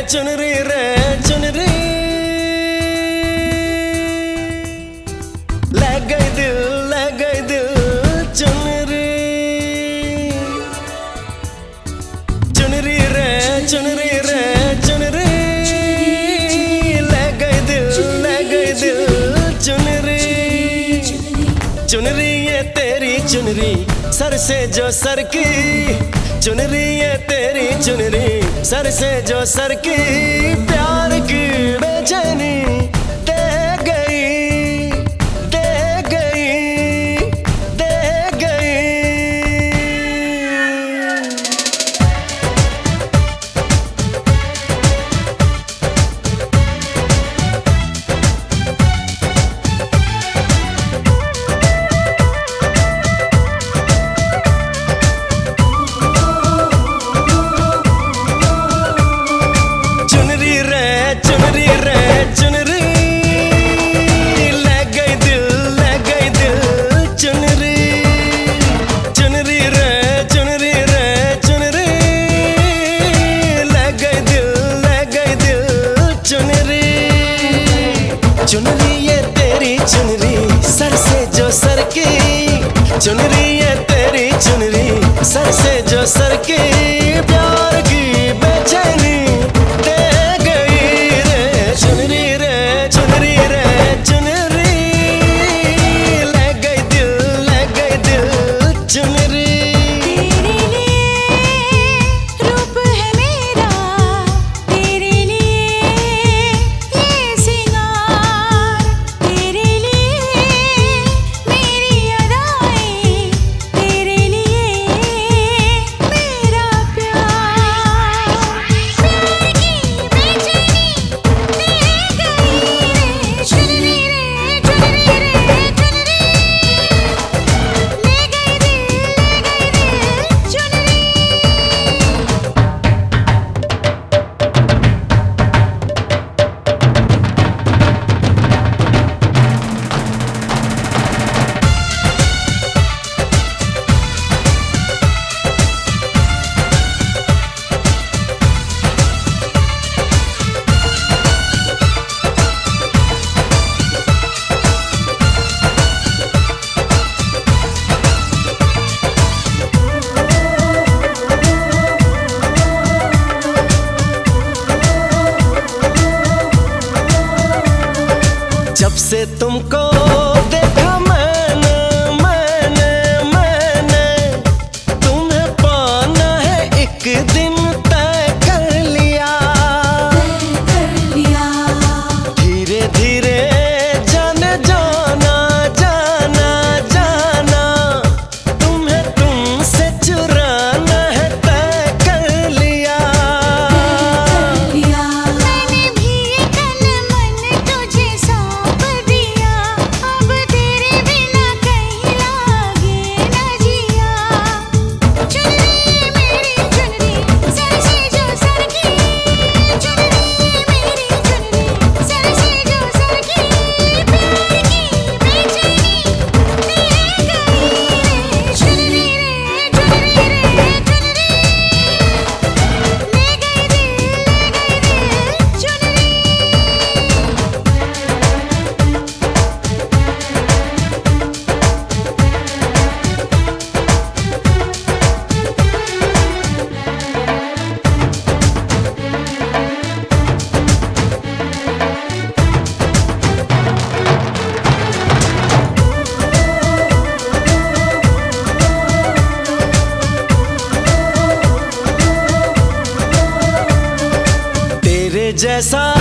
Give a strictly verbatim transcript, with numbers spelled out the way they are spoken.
चुनरी रे चुनरी ले गई दिल ले गई दिल चुनरी चुनरी रे चुनरी रे चुनरी ले गई दिल ले गई दिल चुनरी चुनरी ये तेरी चुनरी सर से जो सर की चुनरी ये तेरी चुनरी सर से जो सर की प्यार की बेचैनी दे गई दे गई दे गई। चुनरी ये तेरी चुनरी सर से जो सर की चुनरी ये तेरी चुनरी सर से जो सर की प्यार की बेचैनी दे गई रे चुनरी रे चुनरी रे चुनरी ले गई दिल ले गई दिल चुनरी। जब से तुमको देखा मैंने मैंने मैंने तुम्हें पाना है एक दिन तय कर लिया कर लिया धीरे धीरे जाने जाना जाना जाना तुम्हें तुमसे चुराना है तय कर लिया कर लिया। मैंने भी तन मन तुझे सौंप दिया अब तेरे बिना कहीं लागे न जिया। चुनरी मेरी चुनरी सर से जो सर की चुनरी मेरी चुनरी सर से जो सर की प्यार की बेचैनी दे गई रे चुनरी रे चुनरी रे चुनरी ले गई दिल ले गई दिल चुनरी। तेरे जैसा